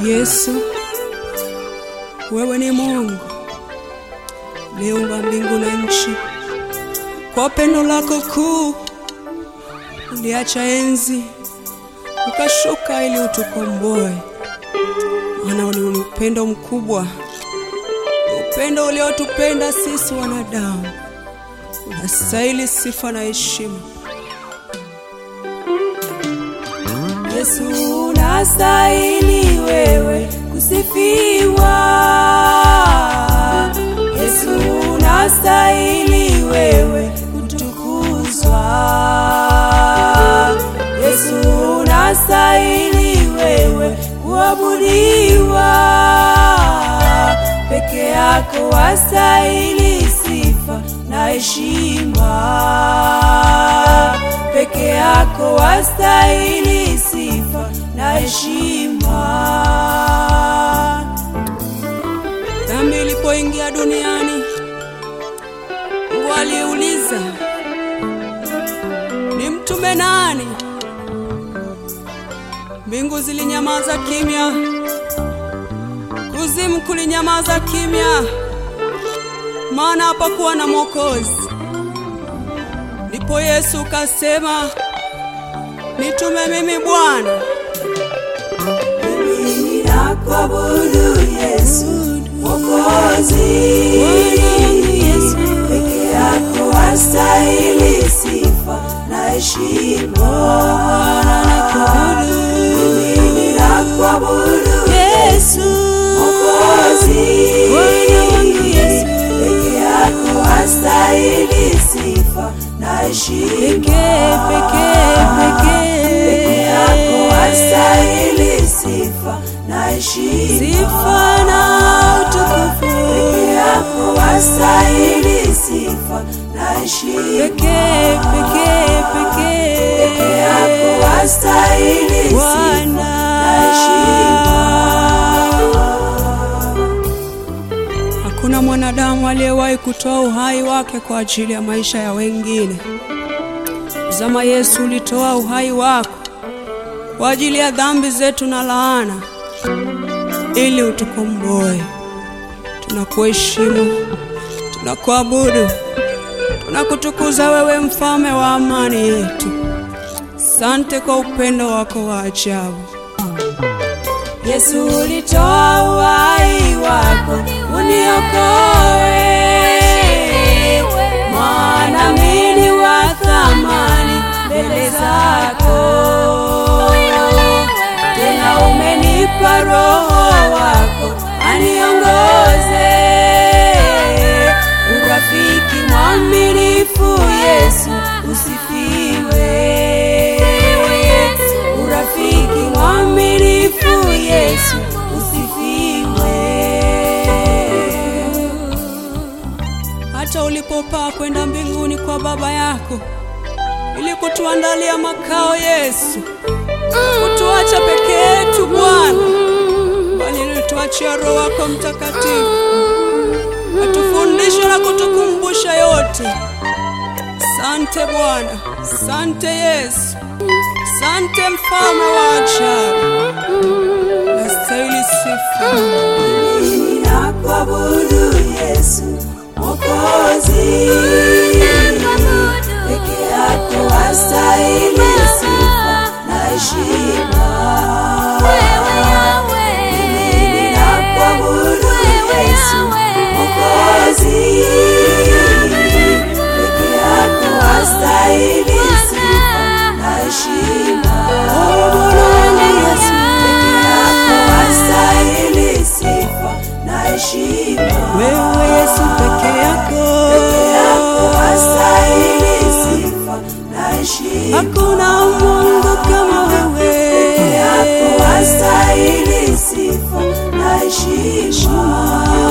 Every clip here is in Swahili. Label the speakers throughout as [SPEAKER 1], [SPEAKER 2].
[SPEAKER 1] Yesu, wewe ni Mungu uliumba mbingu na nchi. Kwa pendo lako kuu uliacha enzi ukashuka ili utukomboe. Maana ni upendo mkubwa, upendo uliotupenda sisi wanadamu. Unastahili sifa na heshima. Yesu, unastahili wewe kusifiwa. Yesu, unastahili wewe kutukuzwa. Yesu, unastahili wewe kuabudiwa. Peke yako wastahili sifa na heshima. Peke yako wastahili sifa na heshima. Dhambi ilipoingia duniani, Mungu aliuliza, ni mtume nani? Mbingu zilinyamaza kimya, kuzimu kulinyamaza kimya, maana hapakuwa na mwokozi. Ndipo Yesu kasema, nitume mimi Bwana.
[SPEAKER 2] Mimi nakuabudu Yesu Mwokozi. Yesu peke yako wastahili sifa na heshima. Mimi nakuabudu Yesu Mwokozi. Yesu peke yako wastahili sifa na heshima. Peke yako wastahili sifa na heshima.
[SPEAKER 1] Sifa na utukufu.
[SPEAKER 2] Peke yako wastahili sifa na heshima. Peke yako wastahili sifa na heshima.
[SPEAKER 1] Hakuna mwanadamu aliyewahi kutoa uhai wake kwa ajili ya maisha ya wengine. Zama Yesu ulitoa uhai wako kwa ajili ya dhambi zetu na laana, ili utukomboe. Tunakuheshimu, tunakuabudu, tunakutukuza wewe, mfalme wa amani yetu. Asante kwa upendo wako wa ajabu.
[SPEAKER 2] Yesu, ulitoa uhai wako uniokoe. Maana mimi ni wa thamani mbele zako. Tena umenipa Roho wako aniongoze. Urafiki mwaminifu Yesu usifiwe. Urafiki mwaminifu Yesu usifiwe.
[SPEAKER 1] Hata ulipopaa kwenda mbinguni kwa Baba yako ili kutuandalia makao, Yesu, kutuacha peke yetu Bwana, bali ulituachia Roho wako Mtakatifu atufundishe na kutukumbusha yote. Asante Bwana, asante Yesu, asante mfalme wa ajabu. Nastahili sifa.
[SPEAKER 2] Mimi nakuabudu Yesu Mwokozi. Peke yako wastahili sifa na heshima. Mimi nakuabudu Yesu Mwokozi. Peke yako wastahili sifa na heshima. Peke yako wastahili sifa na heshima.
[SPEAKER 1] Wewe Yesu peke yako
[SPEAKER 2] wastahili sifa na heshima.
[SPEAKER 1] Hakuna Mungu kama wewe.
[SPEAKER 2] Peke yako wastahili sifa na heshima.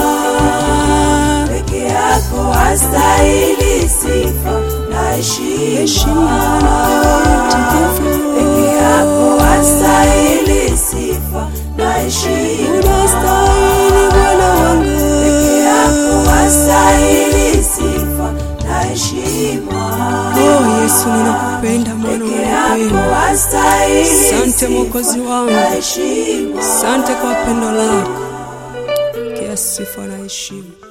[SPEAKER 2] Peke yako wastahili sifa na heshima. Peke yako wastahili sifa na heshima.
[SPEAKER 1] Unastahili Bwana wangu.
[SPEAKER 2] Peke yako wastahili sifa na heshima.
[SPEAKER 1] Oh Yesu, ninakupenda, maana
[SPEAKER 2] Peke yako
[SPEAKER 1] Asante Mwokozi wangu, asante kwa pendo lako, kia sifa na heshima.